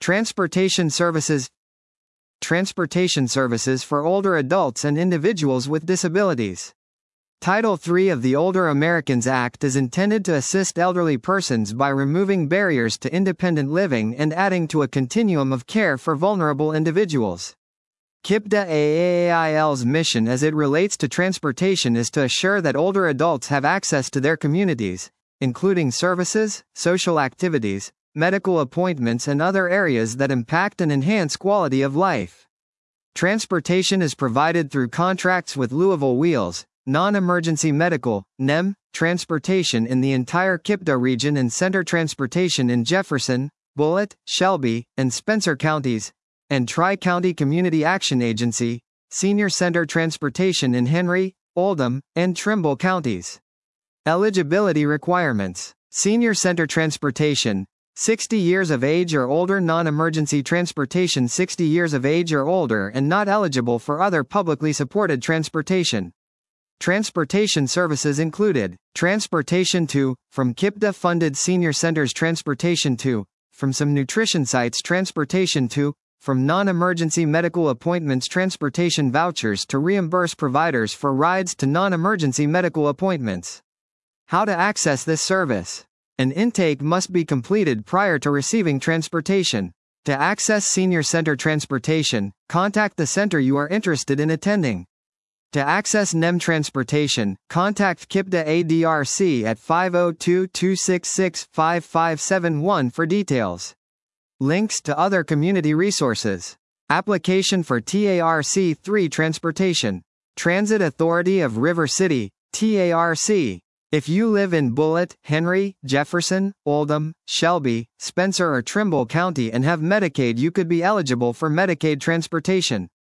Transportation services. Transportation services for older adults and individuals with disabilities. Title III of the Older Americans Act is intended to assist elderly persons by removing barriers to independent living and adding to a continuum of care for vulnerable individuals. KIPDA AAIL's mission as it relates to transportation is to assure that older adults have access to their communities, including services, social activities, medical appointments, and other areas that impact and enhance quality of life. Transportation is provided through contracts with Louisville Wheels, non-emergency medical, NEM, transportation in the entire KIPDA region and center transportation in Jefferson, Bullitt, Shelby, and Spencer counties, and Tri-County Community Action Agency, senior center transportation in Henry, Oldham, and Trimble counties. Eligibility requirements. Senior center transportation, 60 years of age or older. Non-emergency transportation, 60 years of age or older and not eligible for other publicly supported transportation. Transportation services included transportation to, from KIPDA-funded senior centers, transportation to, from some nutrition sites, transportation to, from non-emergency medical appointments, transportation vouchers to reimburse providers for rides to non-emergency medical appointments. How to access this service. An intake must be completed prior to receiving transportation. To access senior center transportation, contact the center you are interested in attending. To access NEM transportation, contact KIPDA ADRC at 502-266-5571 for details. Links to other community resources. Application for TARC-3 transportation. Transit Authority of River City, TARC. If you live in Bullitt, Henry, Jefferson, Oldham, Shelby, Spencer or Trimble County and have Medicaid, you could be eligible for Medicaid transportation.